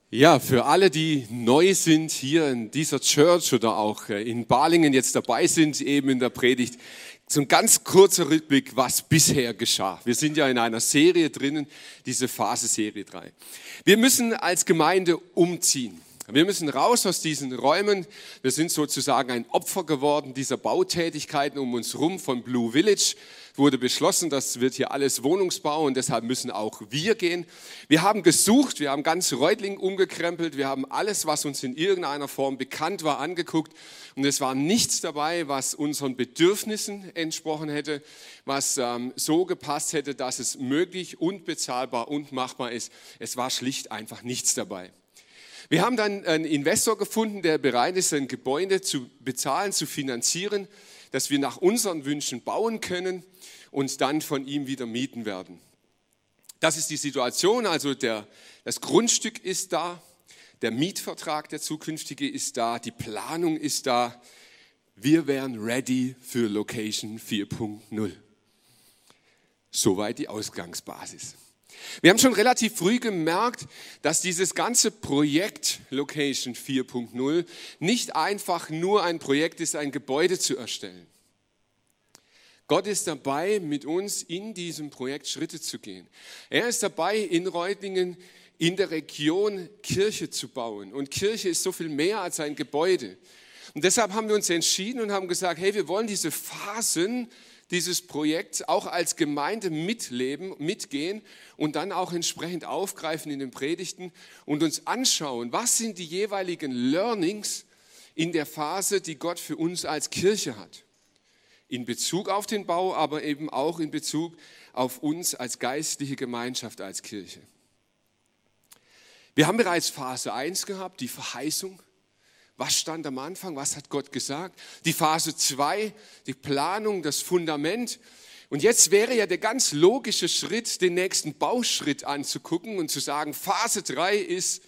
Ja, für alle, die neu sind hier in dieser Church oder auch in Balingen jetzt dabei sind, eben in der Predigt, so ein ganz kurzer Rückblick, was bisher geschah. Wir sind ja in einer Serie drinnen, diese Phase-Serie 3. Wir müssen als Gemeinde umziehen. Wir müssen raus aus diesen Räumen. Wir sind sozusagen ein Opfer geworden dieser Bautätigkeiten um uns rum von Blue Village. Wurde beschlossen, das wird hier alles Wohnungsbau und deshalb müssen auch wir gehen. Wir haben gesucht, wir haben ganz Reutlingen umgekrempelt, wir haben alles, was uns in irgendeiner Form bekannt war, angeguckt und es war nichts dabei, was unseren Bedürfnissen entsprochen hätte, was so gepasst hätte, dass es möglich und bezahlbar und machbar ist. Es war schlicht einfach nichts dabei. Wir haben dann einen Investor gefunden, der bereit ist, ein Gebäude zu bezahlen, zu finanzieren, dass wir nach unseren Wünschen bauen können und dann von ihm wieder mieten werden. Das ist die Situation, also das Grundstück ist da, der Mietvertrag, der zukünftige ist da, die Planung ist da. Wir wären ready für Location 4.0. Soweit die Ausgangsbasis. Wir haben schon relativ früh gemerkt, dass dieses ganze Projekt Location 4.0 nicht einfach nur ein Projekt ist, ein Gebäude zu erstellen. Gott ist dabei, mit uns in diesem Projekt Schritte zu gehen. Er ist dabei, in Reutlingen, in der Region Kirche zu bauen. Und Kirche ist so viel mehr als ein Gebäude. Und deshalb haben wir uns entschieden und haben gesagt, hey, wir wollen diese Phasen dieses Projekts auch als Gemeinde mitleben, mitgehen und dann auch entsprechend aufgreifen in den Predigten und uns anschauen, was sind die jeweiligen Learnings in der Phase, die Gott für uns als Kirche hat. In Bezug auf den Bau, aber eben auch in Bezug auf uns als geistliche Gemeinschaft, als Kirche. Wir haben bereits Phase 1 gehabt, die Verheißung. Was stand am Anfang? Was hat Gott gesagt? Die Phase 2, die Planung, das Fundament. Und jetzt wäre ja der ganz logische Schritt, den nächsten Bauschritt anzugucken und zu sagen, Phase 3 ist,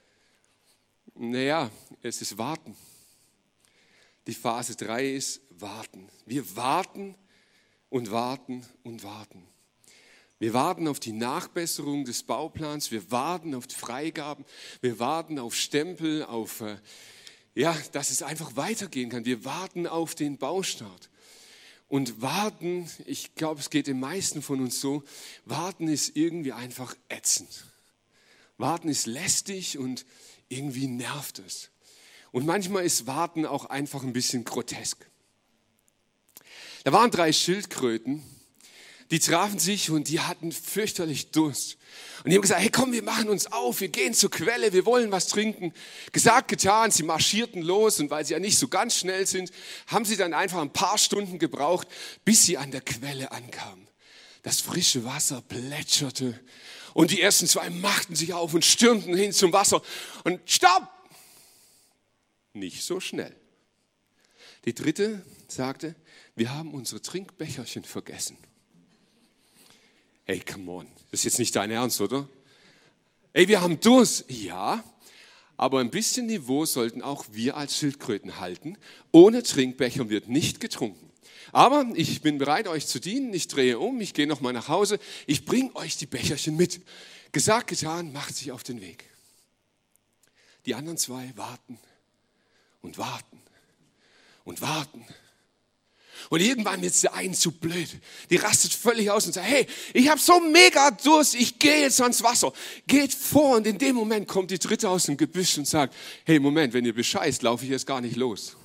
es ist Warten. Die Phase 3 ist Warten. Wir warten und warten und warten. Wir warten auf die Nachbesserung des Bauplans, wir warten auf die Freigaben, wir warten auf Stempel, auf dass es einfach weitergehen kann. Wir warten auf den Baustart. Und warten, ich glaube, es geht den meisten von uns so, warten ist irgendwie einfach ätzend. Warten ist lästig und irgendwie nervt es. Und manchmal ist Warten auch einfach ein bisschen grotesk. Da waren 3 Schildkröten, die trafen sich und die hatten fürchterlich Durst. Und die haben gesagt, hey komm, wir machen uns auf, wir gehen zur Quelle, wir wollen was trinken. Gesagt, getan, sie marschierten los und weil sie ja nicht so ganz schnell sind, haben sie dann einfach ein paar Stunden gebraucht, bis sie an der Quelle ankamen. Das frische Wasser plätscherte und die ersten 2 machten sich auf und stürmten hin zum Wasser. Und stopp! Nicht so schnell. Die 3. sagte, wir haben unsere Trinkbecherchen vergessen. Hey, come on, das ist jetzt nicht dein Ernst, oder? Ey, wir haben Durst. Ja, aber ein bisschen Niveau sollten auch wir als Schildkröten halten. Ohne Trinkbecher wird nicht getrunken. Aber ich bin bereit, euch zu dienen. Ich drehe um, ich gehe nochmal nach Hause. Ich bringe euch die Becherchen mit. Gesagt, getan, macht sich auf den Weg. Die anderen 2 warten und warten und warten. Und irgendwann wird es der einen zu blöd. Die rastet völlig aus und sagt, hey, ich habe so mega Durst, ich gehe jetzt ans Wasser. Geht vor und in dem Moment kommt die 3. aus dem Gebüsch und sagt, hey, Moment, wenn ihr bescheißt, laufe ich jetzt gar nicht los.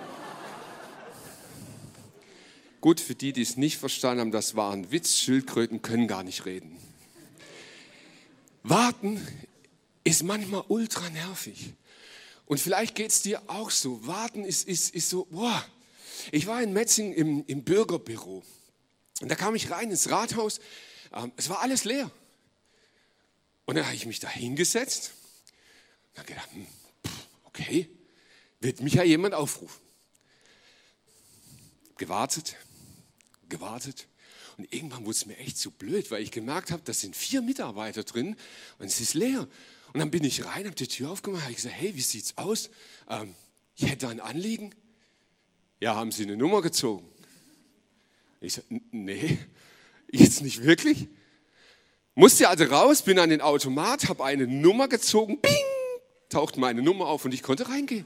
Gut, für die, die es nicht verstanden haben, das war ein Witz. Schildkröten können gar nicht reden. Warten ist manchmal ultra nervig. Und vielleicht geht es dir auch so. Warten ist so, boah. Ich war in Metzing im Bürgerbüro und da kam ich rein ins Rathaus, es war alles leer. Und dann habe ich mich da hingesetzt und habe gedacht, okay, wird mich ja jemand aufrufen. Gewartet und irgendwann wurde es mir echt zu blöd, weil ich gemerkt habe, da sind 4 Mitarbeiter drin und es ist leer. Und dann bin ich rein, habe die Tür aufgemacht, habe gesagt, hey, wie sieht's aus? Ich hätte ein Anliegen. Ja, haben Sie eine Nummer gezogen? Ich sage, nee, jetzt nicht wirklich. Musste also raus, bin an den Automat, habe eine Nummer gezogen, bing, taucht meine Nummer auf und ich konnte reingehen.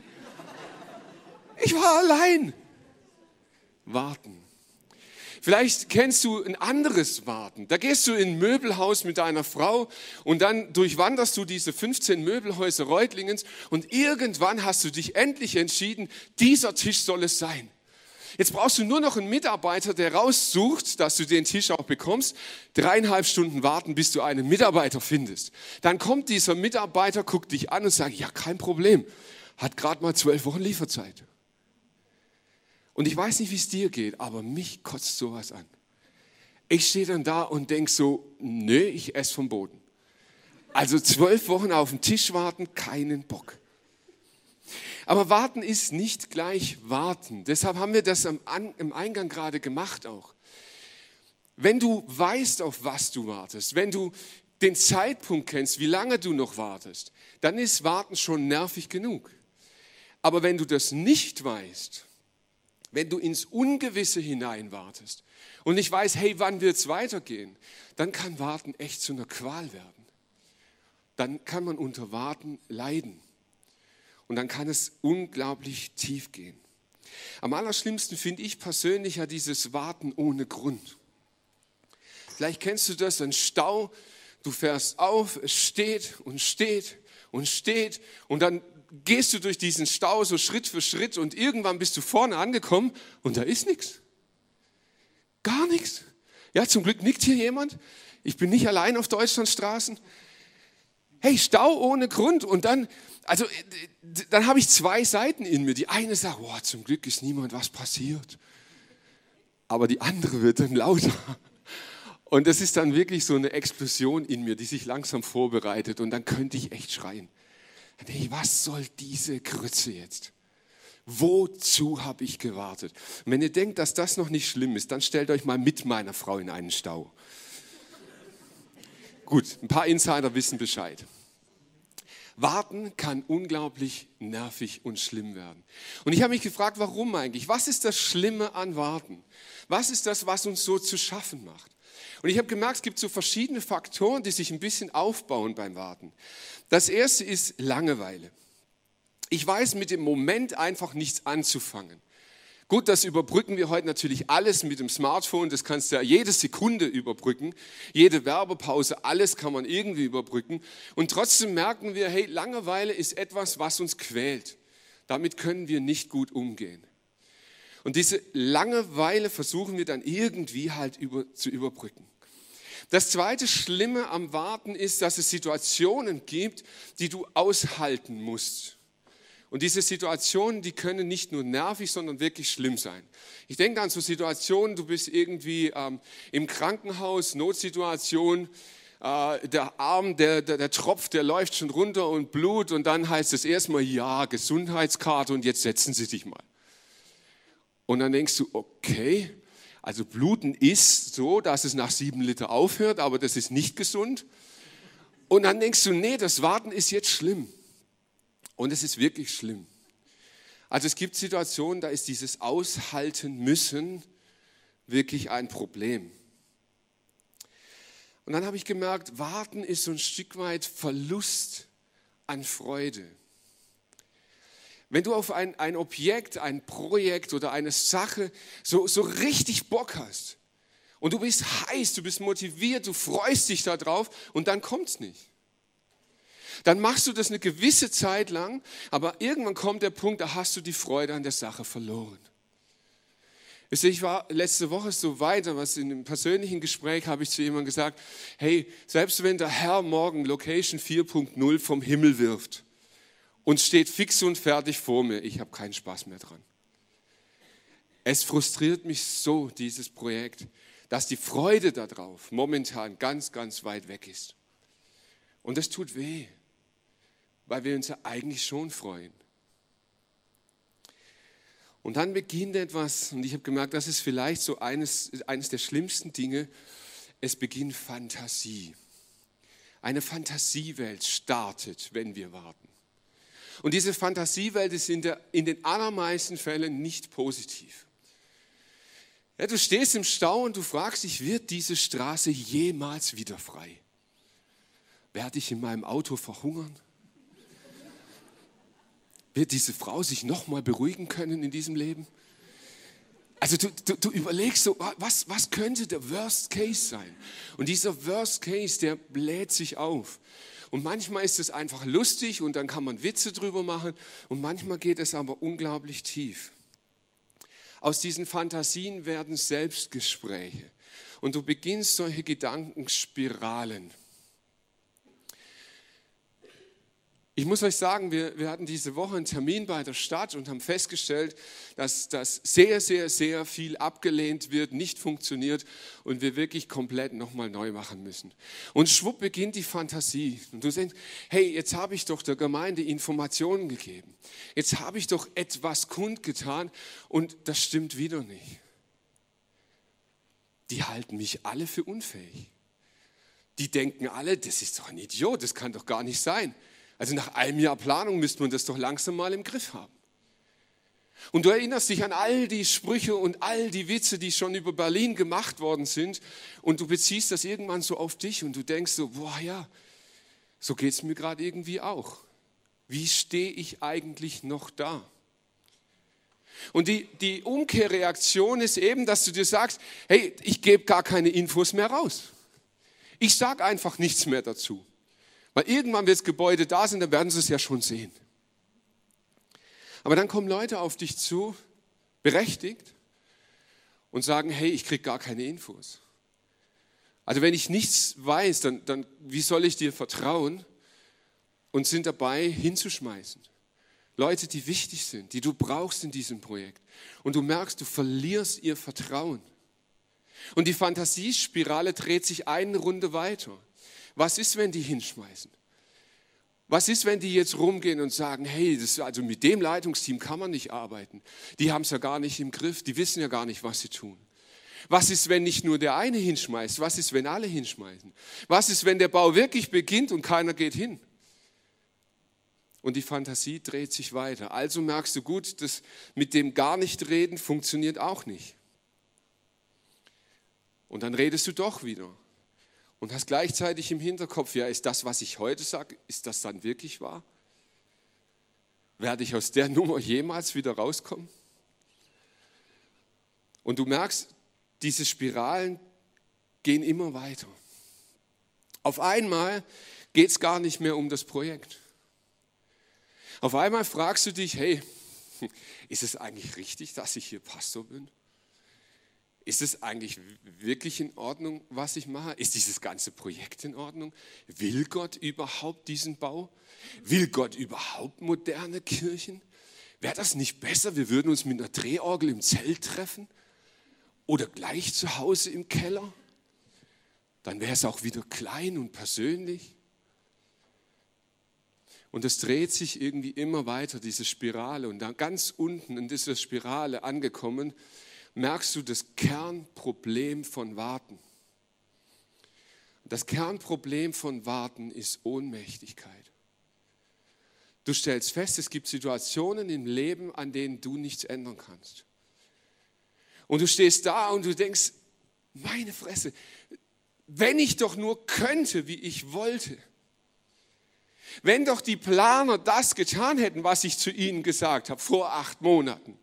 Ich war allein. Warten. Vielleicht kennst du ein anderes Warten. Da gehst du in ein Möbelhaus mit deiner Frau und dann durchwanderst du diese 15 Möbelhäuser Reutlingens und irgendwann hast du dich endlich entschieden, dieser Tisch soll es sein. Jetzt brauchst du nur noch einen Mitarbeiter, der raussucht, dass du den Tisch auch bekommst. 3,5 Stunden warten, bis du einen Mitarbeiter findest. Dann kommt dieser Mitarbeiter, guckt dich an und sagt, ja, kein Problem, hat gerade mal 12 Wochen Lieferzeit. Und ich weiß nicht, wie es dir geht, aber mich kotzt sowas an. Ich stehe dann da und denke so, nö, ich esse vom Boden. Also 12 Wochen auf den Tisch warten, keinen Bock. Aber warten ist nicht gleich warten. Deshalb haben wir das im Eingang gerade gemacht auch. Wenn du weißt, auf was du wartest, wenn du den Zeitpunkt kennst, wie lange du noch wartest, dann ist Warten schon nervig genug. Aber wenn du das nicht weißt, wenn du ins Ungewisse hinein wartest und nicht weißt, hey, wann wird es weitergehen, dann kann Warten echt zu einer Qual werden. Dann kann man unter Warten leiden. Und dann kann es unglaublich tief gehen. Am allerschlimmsten finde ich persönlich ja dieses Warten ohne Grund. Vielleicht kennst du das, ein Stau, du fährst auf, es steht und steht und steht und dann gehst du durch diesen Stau so Schritt für Schritt und irgendwann bist du vorne angekommen und da ist nichts. Gar nichts. Ja, zum Glück nickt hier jemand. Ich bin nicht allein auf Deutschlandstraßen. Hey, Stau ohne Grund und dann habe ich zwei Seiten in mir. Die eine sagt, boah, zum Glück ist niemand was passiert. Aber die andere wird dann lauter. Und das ist dann wirklich so eine Explosion in mir, die sich langsam vorbereitet und dann könnte ich echt schreien. Hey, was soll diese Grütze jetzt? Wozu habe ich gewartet? Und wenn ihr denkt, dass das noch nicht schlimm ist, dann stellt euch mal mit meiner Frau in einen Stau. Gut, ein paar Insider wissen Bescheid. Warten kann unglaublich nervig und schlimm werden. Und ich habe mich gefragt, warum eigentlich? Was ist das Schlimme an Warten? Was ist das, was uns so zu schaffen macht? Und ich habe gemerkt, es gibt so verschiedene Faktoren, die sich ein bisschen aufbauen beim Warten. Das erste ist Langeweile. Ich weiß mit dem Moment einfach nichts anzufangen. Gut, das überbrücken wir heute natürlich alles mit dem Smartphone, das kannst du ja jede Sekunde überbrücken, jede Werbepause, alles kann man irgendwie überbrücken. Und trotzdem merken wir, hey, Langeweile ist etwas, was uns quält. Damit können wir nicht gut umgehen. Und diese Langeweile versuchen wir dann irgendwie halt zu überbrücken. Das zweite Schlimme am Warten ist, dass es Situationen gibt, die du aushalten musst. Und diese Situationen, die können nicht nur nervig, sondern wirklich schlimm sein. Ich denke an so Situationen, du bist irgendwie im Krankenhaus, Notsituation, der Arm, der Tropf, der läuft schon runter und Blut und dann heißt es erstmal, ja, Gesundheitskarte und jetzt setzen Sie dich mal. Und dann denkst du, okay, also Bluten ist so, dass es nach 7 Liter aufhört, aber das ist nicht gesund. Und dann denkst du, nee, das Warten ist jetzt schlimm. Und es ist wirklich schlimm. Also es gibt Situationen, da ist dieses Aushalten müssen wirklich ein Problem. Und dann habe ich gemerkt, Warten ist so ein Stück weit Verlust an Freude. Wenn du auf ein Objekt, ein Projekt oder eine Sache so richtig Bock hast und du bist heiß, du bist motiviert, du freust dich darauf und dann kommt es nicht. Dann machst du das eine gewisse Zeit lang, aber irgendwann kommt der Punkt, da hast du die Freude an der Sache verloren. Ich war letzte Woche so weiter, was in einem persönlichen Gespräch habe ich zu jemandem gesagt, hey, selbst wenn der Herr morgen Location 4.0 vom Himmel wirft und steht fix und fertig vor mir, ich habe keinen Spaß mehr dran. Es frustriert mich so, dieses Projekt, dass die Freude darauf momentan ganz, ganz weit weg ist. Und das tut weh, weil wir uns ja eigentlich schon freuen. Und dann beginnt etwas, und ich habe gemerkt, das ist vielleicht so eines der schlimmsten Dinge, es beginnt Fantasie. Eine Fantasiewelt startet, wenn wir warten. Und diese Fantasiewelt ist in den allermeisten Fällen nicht positiv. Ja, du stehst im Stau und du fragst dich, wird diese Straße jemals wieder frei? Werde ich in meinem Auto verhungern? Wird diese Frau sich nochmal beruhigen können in diesem Leben? Also du überlegst so, was könnte der Worst Case sein? Und dieser Worst Case, der bläht sich auf. Und manchmal ist es einfach lustig und dann kann man Witze drüber machen. Und manchmal geht es aber unglaublich tief. Aus diesen Fantasien werden Selbstgespräche. Und du beginnst solche Gedankenspiralen. Ich muss euch sagen, wir hatten diese Woche einen Termin bei der Stadt und haben festgestellt, dass das sehr, sehr, sehr viel abgelehnt wird, nicht funktioniert und wir wirklich komplett nochmal neu machen müssen. Und schwupp beginnt die Fantasie. Und du denkst, hey, jetzt habe ich doch der Gemeinde Informationen gegeben. Jetzt habe ich doch etwas kundgetan und das stimmt wieder nicht. Die halten mich alle für unfähig. Die denken alle, das ist doch ein Idiot, das kann doch gar nicht sein. Also nach einem Jahr Planung müsste man das doch langsam mal im Griff haben. Und du erinnerst dich an all die Sprüche und all die Witze, die schon über Berlin gemacht worden sind. Und du beziehst das irgendwann so auf dich und du denkst so, boah ja, so geht es mir gerade irgendwie auch. Wie stehe ich eigentlich noch da? Und die Umkehrreaktion ist eben, dass du dir sagst, hey, ich gebe gar keine Infos mehr raus. Ich sage einfach nichts mehr dazu. Weil irgendwann wird das Gebäude da sein, dann werden sie es ja schon sehen. Aber dann kommen Leute auf dich zu, berechtigt, und sagen, hey, ich kriege gar keine Infos. Also wenn ich nichts weiß, dann wie soll ich dir vertrauen? Und sind dabei hinzuschmeißen. Leute, die wichtig sind, die du brauchst in diesem Projekt. Und du merkst, du verlierst ihr Vertrauen. Und die Fantasiespirale dreht sich eine Runde weiter. Was ist, wenn die hinschmeißen? Was ist, wenn die jetzt rumgehen und sagen, hey, also mit dem Leitungsteam kann man nicht arbeiten. Die haben es ja gar nicht im Griff, die wissen ja gar nicht, was sie tun. Was ist, wenn nicht nur der eine hinschmeißt? Was ist, wenn alle hinschmeißen? Was ist, wenn der Bau wirklich beginnt und keiner geht hin? Und die Fantasie dreht sich weiter. Also merkst du gut, das mit dem gar nicht reden funktioniert auch nicht. Und dann redest du doch wieder. Und hast gleichzeitig im Hinterkopf, ja, ist das, was ich heute sage, ist das dann wirklich wahr? Werde ich aus der Nummer jemals wieder rauskommen? Und du merkst, diese Spiralen gehen immer weiter. Auf einmal geht es gar nicht mehr um das Projekt. Auf einmal fragst du dich, hey, ist es eigentlich richtig, dass ich hier Pastor bin? Ist es eigentlich wirklich in Ordnung, was ich mache? Ist dieses ganze Projekt in Ordnung? Will Gott überhaupt diesen Bau? Will Gott überhaupt moderne Kirchen? Wäre das nicht besser, wir würden uns mit einer Drehorgel im Zelt treffen? Oder gleich zu Hause im Keller? Dann wäre es auch wieder klein und persönlich. Und es dreht sich irgendwie immer weiter, diese Spirale. Und dann ganz unten in dieser Spirale angekommen, merkst du das Kernproblem von Warten. Das Kernproblem von Warten ist Ohnmächtigkeit. Du stellst fest, es gibt Situationen im Leben, an denen du nichts ändern kannst. Und du stehst da und du denkst, meine Fresse, wenn ich doch nur könnte, wie ich wollte. Wenn doch die Planer das getan hätten, was ich zu ihnen gesagt habe, vor 8 Monaten.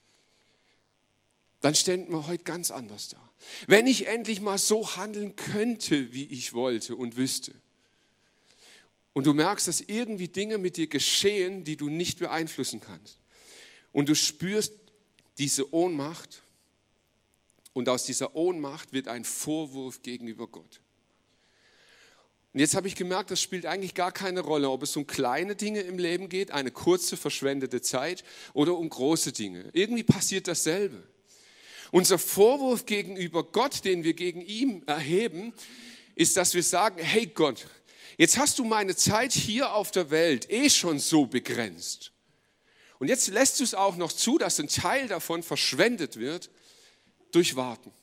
Dann ständen wir heute ganz anders da. Wenn ich endlich mal so handeln könnte, wie ich wollte und wüsste. Und du merkst, dass irgendwie Dinge mit dir geschehen, die du nicht beeinflussen kannst. Und du spürst diese Ohnmacht. Und aus dieser Ohnmacht wird ein Vorwurf gegenüber Gott. Und jetzt habe ich gemerkt, das spielt eigentlich gar keine Rolle, ob es um kleine Dinge im Leben geht, eine kurze, verschwendete Zeit oder um große Dinge. Irgendwie passiert dasselbe. Unser Vorwurf gegenüber Gott, den wir gegen ihn erheben, ist, dass wir sagen, hey Gott, jetzt hast du meine Zeit hier auf der Welt schon so begrenzt. Und jetzt lässt du es auch noch zu, dass ein Teil davon verschwendet wird durch Warten.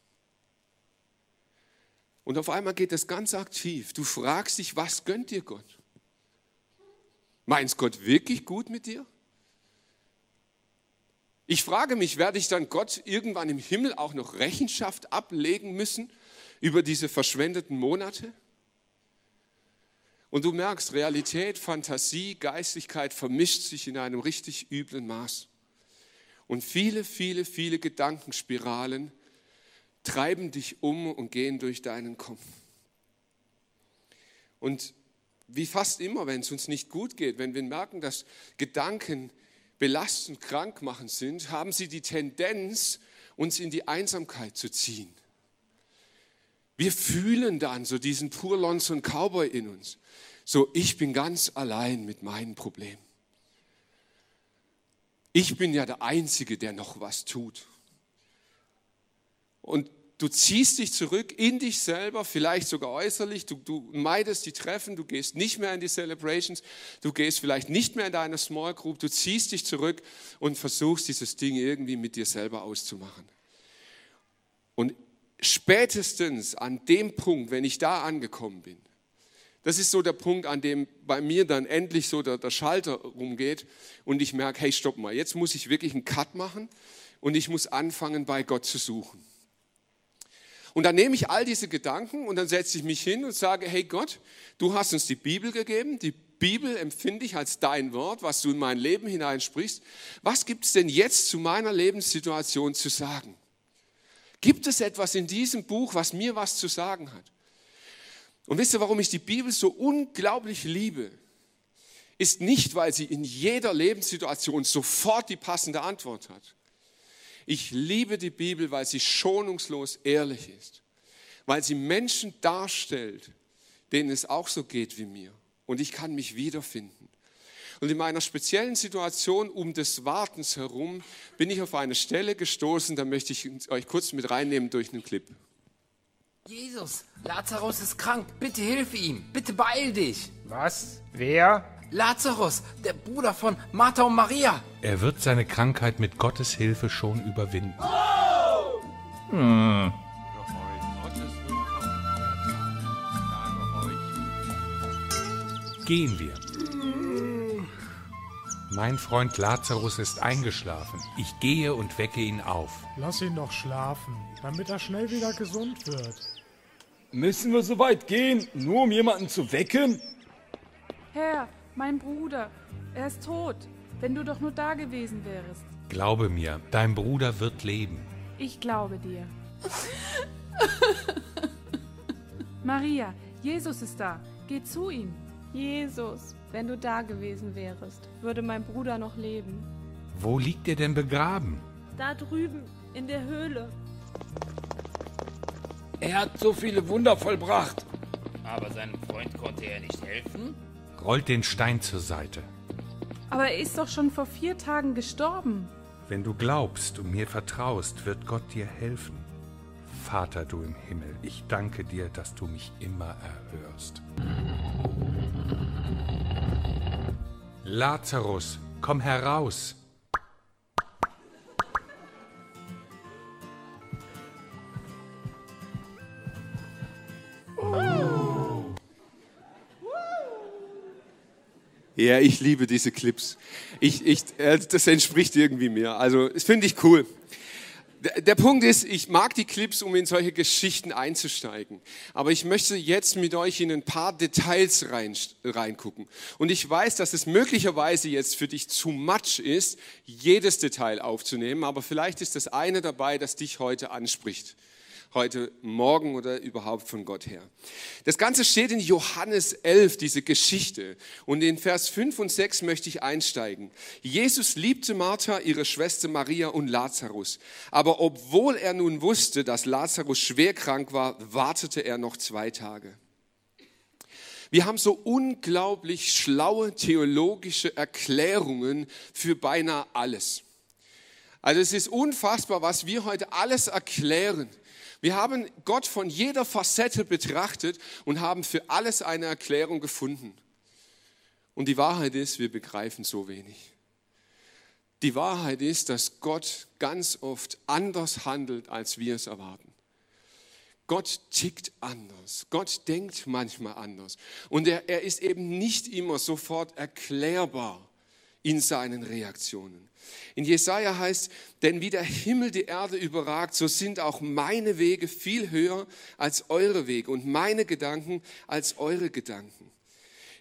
Und auf einmal geht das ganz aktiv. Du fragst dich, was gönnt dir Gott? Meint Gott wirklich gut mit dir? Ich frage mich, werde ich dann Gott irgendwann im Himmel auch noch Rechenschaft ablegen müssen über diese verschwendeten Monate? Und du merkst, Realität, Fantasie, Geistlichkeit vermischt sich in einem richtig üblen Maß. Und viele, viele, viele Gedankenspiralen treiben dich um und gehen durch deinen Kopf. Und wie fast immer, wenn es uns nicht gut geht, wenn wir merken, dass Gedanken belastend, krank machend sind, haben sie die Tendenz, uns in die Einsamkeit zu ziehen. Wir fühlen dann so diesen Purlons und Cowboy in uns. So, ich bin ganz allein mit meinen Problemen. Ich bin ja der Einzige, der noch was tut. Und du ziehst dich zurück in dich selber, vielleicht sogar äußerlich. Du meidest die Treffen, du gehst nicht mehr in die Celebrations, du gehst vielleicht nicht mehr in deine Small Group, du ziehst dich zurück und versuchst dieses Ding irgendwie mit dir selber auszumachen. Und spätestens an dem Punkt, wenn ich da angekommen bin, das ist so der Punkt, an dem bei mir dann endlich so der Schalter rumgeht und ich merke, hey, stopp mal, jetzt muss ich wirklich einen Cut machen und ich muss anfangen, bei Gott zu suchen. Und dann nehme ich all diese Gedanken und dann setze ich mich hin und sage, hey Gott, du hast uns die Bibel gegeben, die Bibel empfinde ich als dein Wort, was du in mein Leben hineinsprichst. Was gibt es denn jetzt zu meiner Lebenssituation zu sagen? Gibt es etwas in diesem Buch, was mir was zu sagen hat? Und wisst ihr, warum ich die Bibel so unglaublich liebe? Ist nicht, weil sie in jeder Lebenssituation sofort die passende Antwort hat. Ich liebe die Bibel, weil sie schonungslos ehrlich ist. Weil sie Menschen darstellt, denen es auch so geht wie mir. Und ich kann mich wiederfinden. Und in meiner speziellen Situation um des Wartens herum bin ich auf eine Stelle gestoßen, da möchte ich euch kurz mit reinnehmen durch einen Clip. Jesus, Lazarus ist krank, bitte hilf ihm, bitte beeil dich. Was? Wer? Lazarus, der Bruder von Martha und Maria. Er wird seine Krankheit mit Gottes Hilfe schon überwinden. Gehen wir. Mein Freund Lazarus ist eingeschlafen. Ich gehe und wecke ihn auf. Lass ihn doch schlafen, damit er schnell wieder gesund wird. Müssen wir so weit gehen, nur um jemanden zu wecken? Herr, mein Bruder, er ist tot. Wenn du doch nur da gewesen wärest. Glaube mir, dein Bruder wird leben. Ich glaube dir. Maria, Jesus ist da. Geh zu ihm. Jesus, wenn du da gewesen wärest, würde mein Bruder noch leben. Wo liegt er denn begraben? Da drüben, in der Höhle. Er hat so viele Wunder vollbracht. Aber seinem Freund konnte er nicht helfen? Rollt den Stein zur Seite. Aber er ist doch schon vor 4 Tagen gestorben. Wenn du glaubst und mir vertraust, wird Gott dir helfen. Vater, du im Himmel, ich danke dir, dass du mich immer erhörst. Lazarus, komm heraus. Ja, ich liebe diese Clips. Das entspricht irgendwie mir. Also, das finde ich cool. Der Punkt ist, ich mag die Clips, um in solche Geschichten einzusteigen. Aber ich möchte jetzt mit euch in ein paar Details reingucken. Und ich weiß, dass es möglicherweise jetzt für dich zu much ist, jedes Detail aufzunehmen. Aber vielleicht ist das eine dabei, das dich heute anspricht. Heute Morgen oder überhaupt von Gott her. Das Ganze steht in Johannes 11, diese Geschichte. Und in Vers 5 und 6 möchte ich einsteigen. Jesus liebte Martha, ihre Schwester Maria und Lazarus. Aber obwohl er nun wusste, dass Lazarus schwer krank war, wartete er noch 2 Tage. Wir haben so unglaublich schlaue theologische Erklärungen für beinahe alles. Also es ist unfassbar, was wir heute alles erklären. Wir haben Gott von jeder Facette betrachtet und haben für alles eine Erklärung gefunden. Und die Wahrheit ist, wir begreifen so wenig. Die Wahrheit ist, dass Gott ganz oft anders handelt, als wir es erwarten. Gott tickt anders. Gott denkt manchmal anders. Und er ist eben nicht immer sofort erklärbar in seinen Reaktionen. In Jesaja heißt, denn wie der Himmel die Erde überragt, so sind auch meine Wege viel höher als eure Wege und meine Gedanken als eure Gedanken.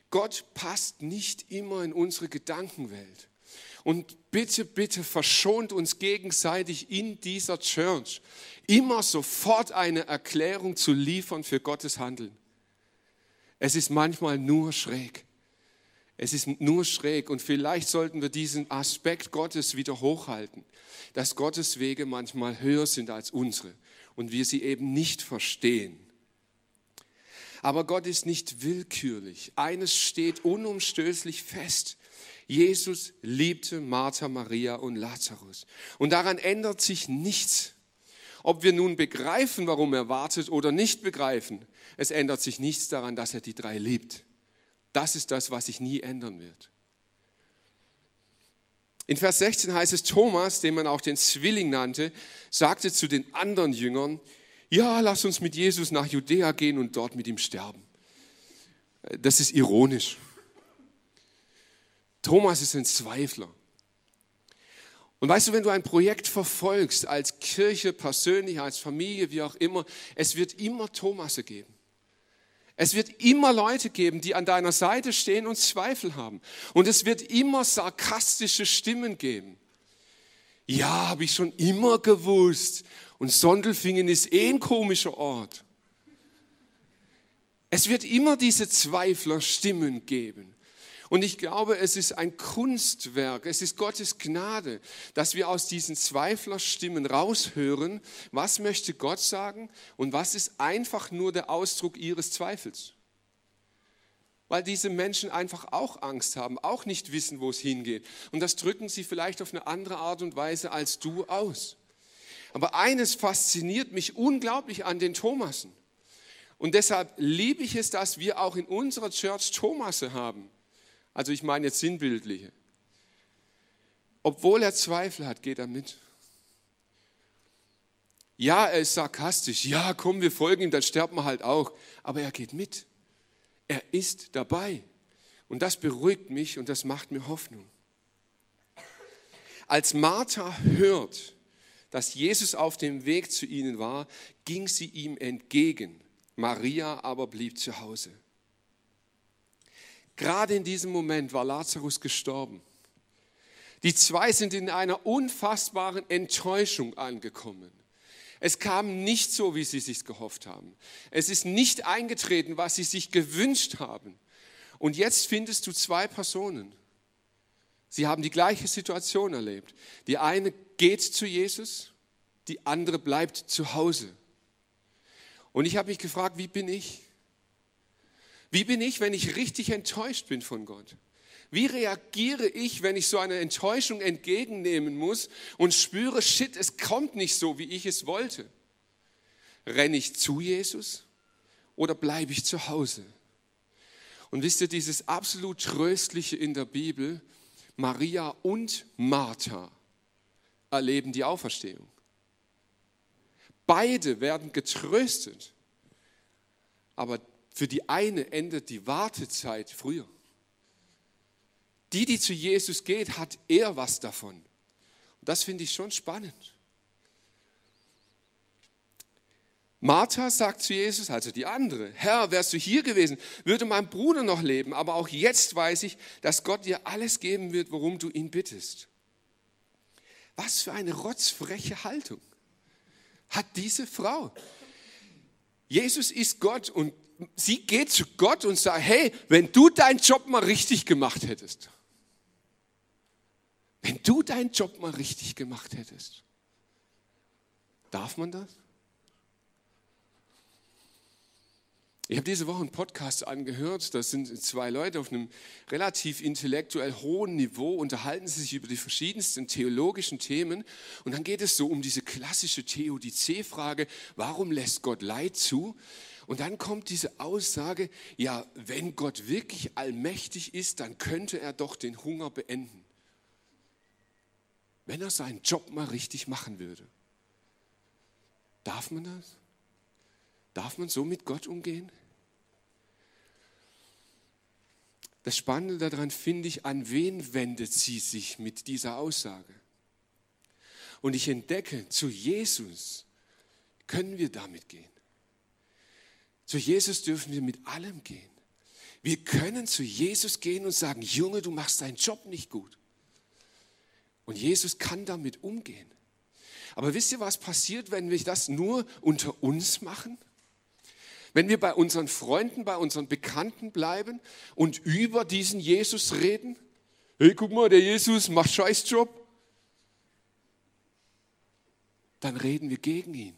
Gott passt nicht immer in unsere Gedankenwelt. Und bitte, bitte verschont uns gegenseitig in dieser Church, immer sofort eine Erklärung zu liefern für Gottes Handeln. Es ist manchmal nur schräg. Es ist nur schräg und vielleicht sollten wir diesen Aspekt Gottes wieder hochhalten, dass Gottes Wege manchmal höher sind als unsere und wir sie eben nicht verstehen. Aber Gott ist nicht willkürlich. Eines steht unumstößlich fest. Jesus liebte Martha, Maria und Lazarus. Und daran ändert sich nichts. Ob wir nun begreifen, warum er wartet oder nicht begreifen, es ändert sich nichts daran, dass er die drei liebt. Das ist das, was sich nie ändern wird. In Vers 16 heißt es, Thomas, den man auch den Zwilling nannte, sagte zu den anderen Jüngern, ja, lass uns mit Jesus nach Judäa gehen und dort mit ihm sterben. Das ist ironisch. Thomas ist ein Zweifler. Und weißt du, wenn du ein Projekt verfolgst, als Kirche, persönlich, als Familie, wie auch immer, es wird immer Thomasse geben. Es wird immer Leute geben, die an deiner Seite stehen und Zweifel haben. Und es wird immer sarkastische Stimmen geben. Ja, habe ich schon immer gewusst. Und Sondelfingen ist ein komischer Ort. Es wird immer diese Zweiflerstimmen geben. Und ich glaube, es ist ein Kunstwerk, es ist Gottes Gnade, dass wir aus diesen Zweiflerstimmen raushören, was möchte Gott sagen und was ist einfach nur der Ausdruck ihres Zweifels. Weil diese Menschen einfach auch Angst haben, auch nicht wissen, wo es hingeht. Und das drücken sie vielleicht auf eine andere Art und Weise als du aus. Aber eines fasziniert mich unglaublich an den Thomasen. Und deshalb liebe ich es, dass wir auch in unserer Church Thomasse haben. Also ich meine jetzt sinnbildliche. Obwohl er Zweifel hat, geht er mit. Ja, er ist sarkastisch. Ja, komm, wir folgen ihm, dann sterben wir halt auch. Aber er geht mit. Er ist dabei. Und das beruhigt mich und das macht mir Hoffnung. Als Martha hört, dass Jesus auf dem Weg zu ihnen war, ging sie ihm entgegen. Maria aber blieb zu Hause. Gerade in diesem Moment war Lazarus gestorben. Die zwei sind in einer unfassbaren Enttäuschung angekommen. Es kam nicht so, wie sie sich gehofft haben. Es ist nicht eingetreten, was sie sich gewünscht haben. Und jetzt findest du zwei Personen. Sie haben die gleiche Situation erlebt. Die eine geht zu Jesus, die andere bleibt zu Hause. Und ich habe mich gefragt, wie bin ich? Wie bin ich, wenn ich richtig enttäuscht bin von Gott? Wie reagiere ich, wenn ich so eine Enttäuschung entgegennehmen muss und spüre, shit, es kommt nicht so, wie ich es wollte? Renne ich zu Jesus oder bleibe ich zu Hause? Und wisst ihr, dieses absolut Tröstliche in der Bibel, Maria und Martha erleben die Auferstehung. Beide werden getröstet, aber für die eine endet die Wartezeit früher. Die zu Jesus geht, hat eher was davon. Und das finde ich schon spannend. Martha sagt zu Jesus, also die andere, Herr, wärst du hier gewesen, würde mein Bruder noch leben, aber auch jetzt weiß ich, dass Gott dir alles geben wird, worum du ihn bittest. Was für eine rotzfreche Haltung hat diese Frau. Jesus ist Gott und sie geht zu Gott und sagt, hey, wenn du deinen Job mal richtig gemacht hättest, wenn du deinen Job mal richtig gemacht hättest, darf man das? Ich habe diese Woche einen Podcast angehört, das sind zwei Leute auf einem relativ intellektuell hohen Niveau, unterhalten sie sich über die verschiedensten theologischen Themen und dann geht es so um diese klassische Theodizee-Frage, warum lässt Gott Leid zu? Und dann kommt diese Aussage, ja, wenn Gott wirklich allmächtig ist, dann könnte er doch den Hunger beenden. Wenn er seinen Job mal richtig machen würde. Darf man das? Darf man so mit Gott umgehen? Das Spannende daran finde ich, an wen wendet sie sich mit dieser Aussage? Und ich entdecke, zu Jesus können wir damit gehen. Zu Jesus dürfen wir mit allem gehen. Wir können zu Jesus gehen und sagen, Junge, du machst deinen Job nicht gut. Und Jesus kann damit umgehen. Aber wisst ihr, was passiert, wenn wir das nur unter uns machen? Wenn wir bei unseren Freunden, bei unseren Bekannten bleiben und über diesen Jesus reden? Hey, guck mal, der Jesus macht Scheißjob. Dann reden wir gegen ihn.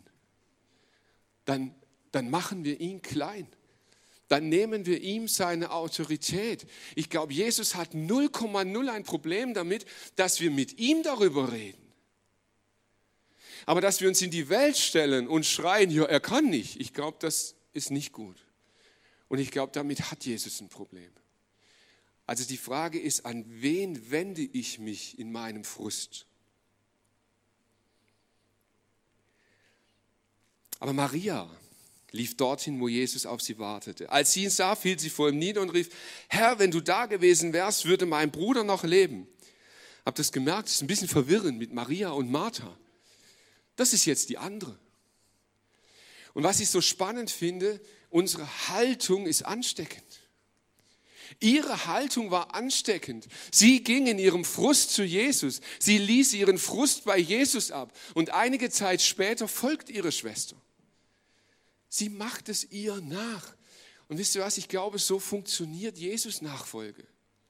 Dann machen wir ihn klein. Dann nehmen wir ihm seine Autorität. Ich glaube, Jesus hat 0,0 ein Problem damit, dass wir mit ihm darüber reden. Aber dass wir uns in die Welt stellen und schreien, ja, er kann nicht, ich glaube, das ist nicht gut. Und ich glaube, damit hat Jesus ein Problem. Also die Frage ist, an wen wende ich mich in meinem Frust? Aber Maria lief dorthin, wo Jesus auf sie wartete. Als sie ihn sah, fiel sie vor ihm nieder und rief, Herr, wenn du da gewesen wärst, würde mein Bruder noch leben. Habt ihr das gemerkt? Das ist ein bisschen verwirrend mit Maria und Martha. Das ist jetzt die andere. Und was ich so spannend finde, unsere Haltung ist ansteckend. Ihre Haltung war ansteckend. Sie ging in ihrem Frust zu Jesus. Sie ließ ihren Frust bei Jesus ab. Und einige Zeit später folgt ihre Schwester. Sie macht es ihr nach. Und wisst ihr was, ich glaube, so funktioniert Jesus-Nachfolge.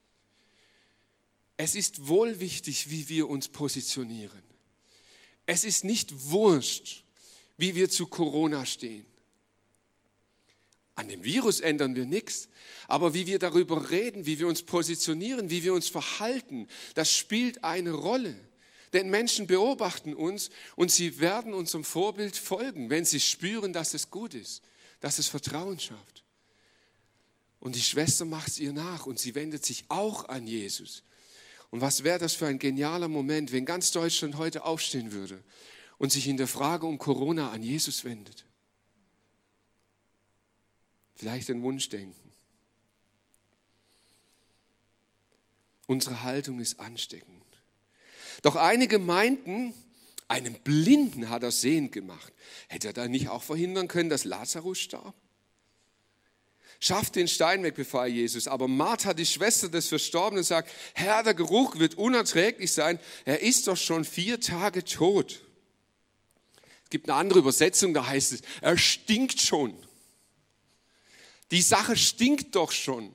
Es ist wohl wichtig, wie wir uns positionieren. Es ist nicht wurscht, wie wir zu Corona stehen. An dem Virus ändern wir nichts, aber wie wir darüber reden, wie wir uns positionieren, wie wir uns verhalten, das spielt eine Rolle. Denn Menschen beobachten uns und sie werden unserem Vorbild folgen, wenn sie spüren, dass es gut ist, dass es Vertrauen schafft. Und die Schwester macht es ihr nach und sie wendet sich auch an Jesus. Und was wäre das für ein genialer Moment, wenn ganz Deutschland heute aufstehen würde und sich in der Frage um Corona an Jesus wendet. Vielleicht ein Wunschdenken. Unsere Haltung ist ansteckend. Doch einige meinten, einen Blinden hat er sehend gemacht. Hätte er da nicht auch verhindern können, dass Lazarus starb? Schafft den Stein weg, befahl Jesus. Aber Martha, die Schwester des Verstorbenen, sagt, Herr, der Geruch wird unerträglich sein. Er ist doch schon 4 Tage tot. Es gibt eine andere Übersetzung, da heißt es, er stinkt schon. Die Sache stinkt doch schon.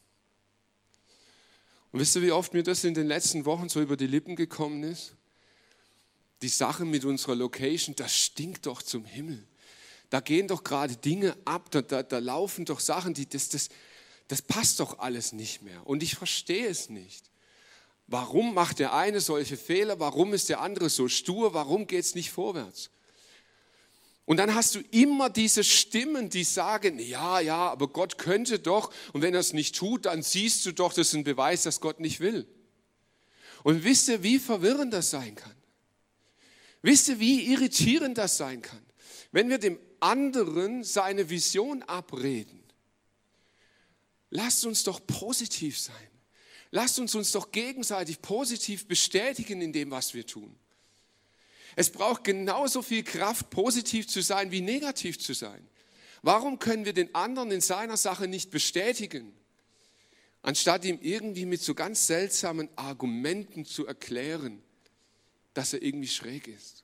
Und wisst ihr, wie oft mir das in den letzten Wochen so über die Lippen gekommen ist? Die Sache mit unserer Location, das stinkt doch zum Himmel. Da gehen doch gerade Dinge ab, da laufen doch Sachen, das passt doch alles nicht mehr. Und ich verstehe es nicht. Warum macht der eine solche Fehler? Warum ist der andere so stur? Warum geht es nicht vorwärts? Und dann hast du immer diese Stimmen, die sagen, ja, aber Gott könnte doch. Und wenn er es nicht tut, dann siehst du doch, das ist ein Beweis, dass Gott nicht will. Und wisst ihr, wie verwirrend das sein kann? Wisst ihr, wie irritierend das sein kann? Wenn wir dem anderen seine Vision abreden. Lasst uns doch positiv sein. Lasst uns doch gegenseitig positiv bestätigen in dem, was wir tun. Es braucht genauso viel Kraft, positiv zu sein, wie negativ zu sein. Warum können wir den anderen in seiner Sache nicht bestätigen, anstatt ihm irgendwie mit so ganz seltsamen Argumenten zu erklären, dass er irgendwie schräg ist?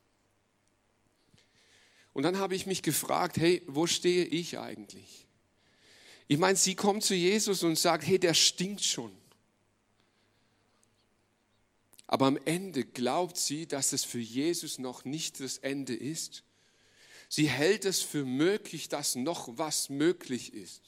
Und dann habe ich mich gefragt, hey, wo stehe ich eigentlich? Ich meine, sie kommt zu Jesus und sagt, hey, der stinkt schon. Aber am Ende glaubt sie, dass es für Jesus noch nicht das Ende ist. Sie hält es für möglich, dass noch was möglich ist.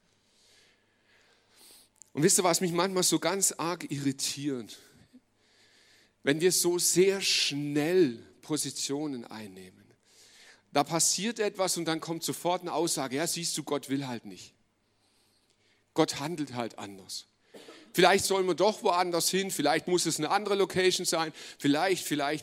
Und wisst ihr, was mich manchmal so ganz arg irritiert? Wenn wir so sehr schnell Positionen einnehmen. Da passiert etwas und dann kommt sofort eine Aussage, ja, siehst du, Gott will halt nicht. Gott handelt halt anders. Vielleicht sollen wir doch woanders hin, vielleicht muss es eine andere Location sein, vielleicht.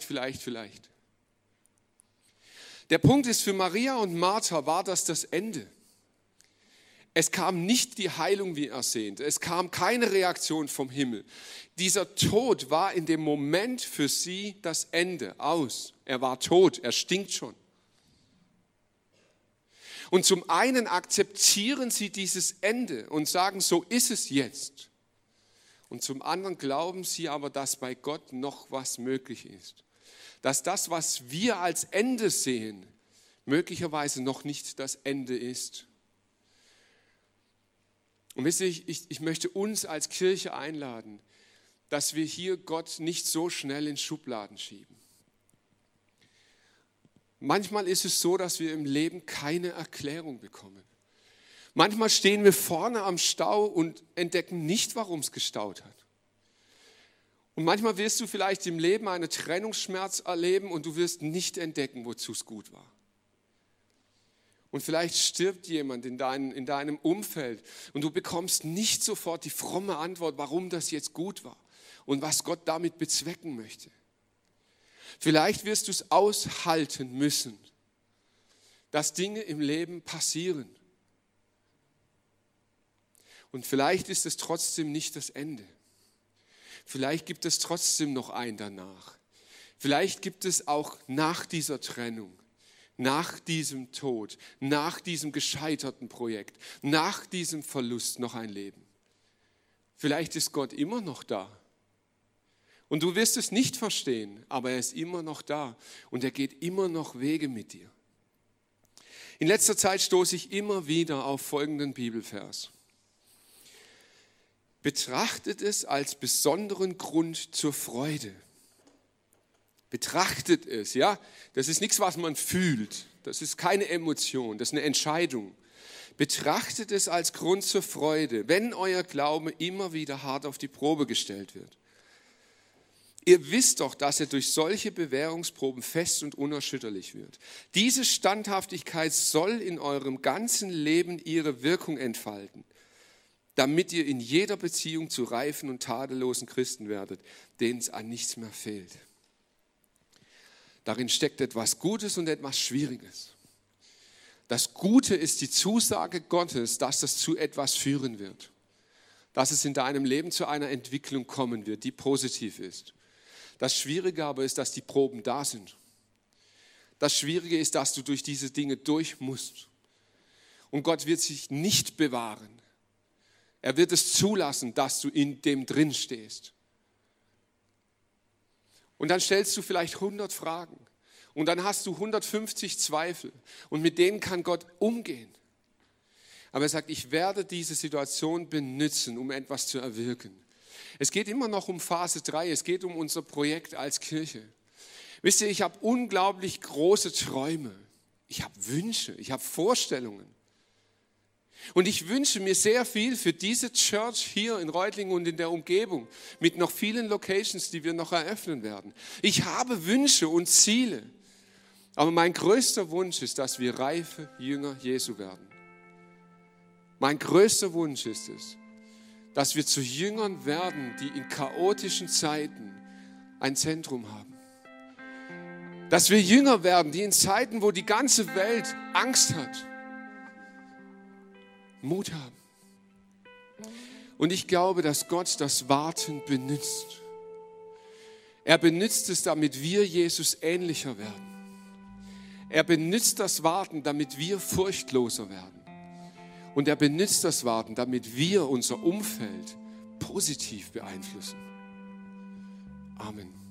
Der Punkt ist, für Maria und Martha war das Ende. Es kam nicht die Heilung wie ersehnt, es kam keine Reaktion vom Himmel. Dieser Tod war in dem Moment für sie das Ende, aus. Er war tot, er stinkt schon. Und zum einen akzeptieren sie dieses Ende und sagen, so ist es jetzt. Und zum anderen glauben sie aber, dass bei Gott noch was möglich ist. Dass das, was wir als Ende sehen, möglicherweise noch nicht das Ende ist. Und wisst ihr, ich möchte uns als Kirche einladen, dass wir hier Gott nicht so schnell in Schubladen schieben. Manchmal ist es so, dass wir im Leben keine Erklärung bekommen. Manchmal stehen wir vorne am Stau und entdecken nicht, warum es gestaut hat. Und manchmal wirst du vielleicht im Leben einen Trennungsschmerz erleben und du wirst nicht entdecken, wozu es gut war. Und vielleicht stirbt jemand in deinem Umfeld und du bekommst nicht sofort die fromme Antwort, warum das jetzt gut war und was Gott damit bezwecken möchte. Vielleicht wirst du es aushalten müssen, dass Dinge im Leben passieren. Und vielleicht ist es trotzdem nicht das Ende. Vielleicht gibt es trotzdem noch ein danach. Vielleicht gibt es auch nach dieser Trennung, nach diesem Tod, nach diesem gescheiterten Projekt, nach diesem Verlust noch ein Leben. Vielleicht ist Gott immer noch da. Und du wirst es nicht verstehen, aber er ist immer noch da und er geht immer noch Wege mit dir. In letzter Zeit stoße ich immer wieder auf folgenden Bibelvers. Betrachtet es als besonderen Grund zur Freude. Betrachtet es, ja, das ist nichts, was man fühlt, das ist keine Emotion, das ist eine Entscheidung. Betrachtet es als Grund zur Freude, wenn euer Glaube immer wieder hart auf die Probe gestellt wird. Ihr wisst doch, dass er durch solche Bewährungsproben fest und unerschütterlich wird. Diese Standhaftigkeit soll in eurem ganzen Leben ihre Wirkung entfalten, damit ihr in jeder Beziehung zu reifen und tadellosen Christen werdet, denen es an nichts mehr fehlt. Darin steckt etwas Gutes und etwas Schwieriges. Das Gute ist die Zusage Gottes, dass das zu etwas führen wird, dass es in deinem Leben zu einer Entwicklung kommen wird, die positiv ist. Das Schwierige aber ist, dass die Proben da sind. Das Schwierige ist, dass du durch diese Dinge durch musst. Und Gott wird sich nicht bewahren. Er wird es zulassen, dass du in dem drin stehst. Und dann stellst du vielleicht 100 Fragen. Und dann hast du 150 Zweifel. Und mit denen kann Gott umgehen. Aber er sagt, ich werde diese Situation benutzen, um etwas zu erwirken. Es geht immer noch um Phase 3, es geht um unser Projekt als Kirche. Wisst ihr, ich habe unglaublich große Träume, ich habe Wünsche, ich habe Vorstellungen. Und ich wünsche mir sehr viel für diese Church hier in Reutlingen und in der Umgebung, mit noch vielen Locations, die wir noch eröffnen werden. Ich habe Wünsche und Ziele, aber mein größter Wunsch ist, dass wir reife Jünger Jesu werden. Mein größter Wunsch ist es, dass wir zu Jüngern werden, die in chaotischen Zeiten ein Zentrum haben. Dass wir Jünger werden, die in Zeiten, wo die ganze Welt Angst hat, Mut haben. Und ich glaube, dass Gott das Warten benutzt. Er benutzt es, damit wir Jesus ähnlicher werden. Er benutzt das Warten, damit wir furchtloser werden. Und er benutzt das Warten, damit wir unser Umfeld positiv beeinflussen. Amen.